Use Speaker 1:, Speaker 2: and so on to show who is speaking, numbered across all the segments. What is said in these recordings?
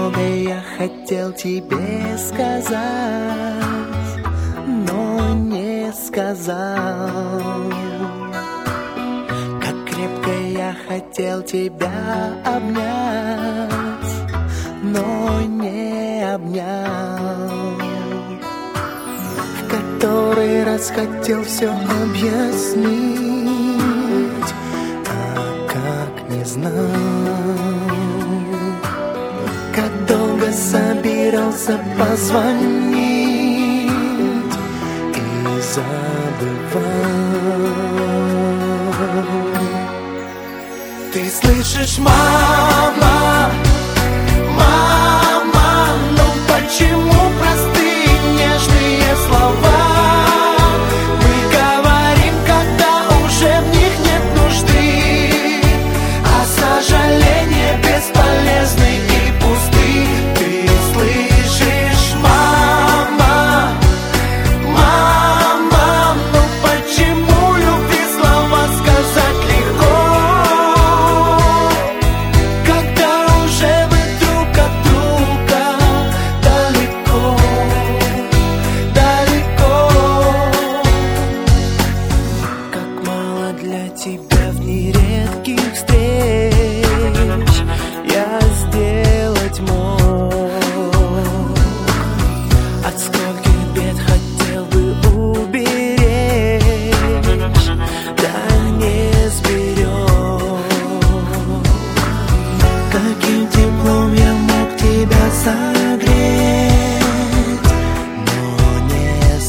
Speaker 1: многое хотел тебе сказать, но не сказал. Как крепко я хотел тебя обнять, но не обнял. В который раз хотел все объяснить, а как не знал. Как долго собирался позвонить и забывал. Ты слышишь, мама, мама, ну почему простые нежные слова мы говорим, когда уже в них нет нужды, а сожаления бесполезны и пусты. Ты слышишь, мама, мама, ну почему любви слова сказать легко, когда уже вы друг от друга далеко, далеко. Как мало для тебя в дни редких встреч я сделать мог. От скольких бед хотел бы уберечь, да не сберег. Каким теплом я мог тебя согреть, но не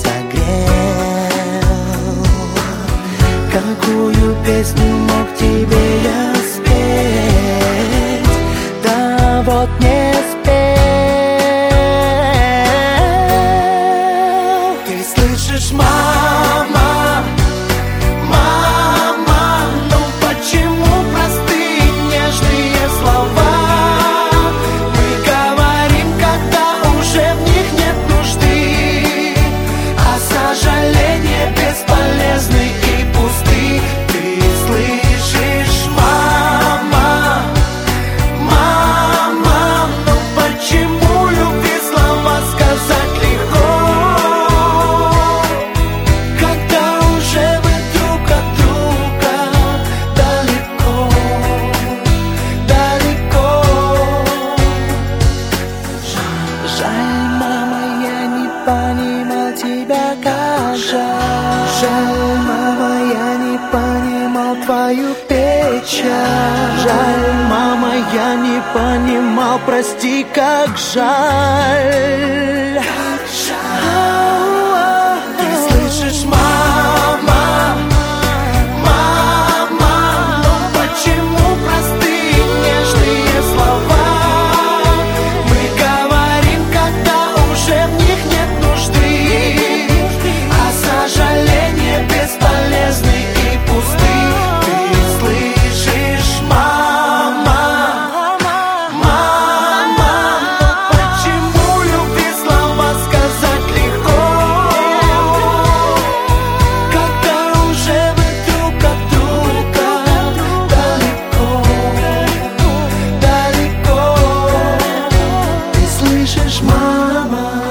Speaker 1: согрел. Какую песню мог тебе я спеть, да вот не спел. Ты слышишь, мама, мама, ну почему простые нежные слова мы говорим, когда уже в них нет нужды, а сожаления бесполезны и пусты. Ты слышишь, мама, мама, ну почему любви слова сказать легко, когда уже вы друг от друга далеко, далеко. Жаль, мама, я не понимал тебя, как жаль. Жаль, мама, я не понимал твою печаль. Жаль, мама, я не понимал, прости, как жаль. Ты слышишь, мама, мама, ну почему простые нежные слова мы говорим, когда уже в них нет нужды, а сожаления бесполезны и пусты. Ты слышишь, мама, мама, ну почему любви слова сказать легко, когда уже вы друг от друга далеко, далеко. Ты слышишь, мама?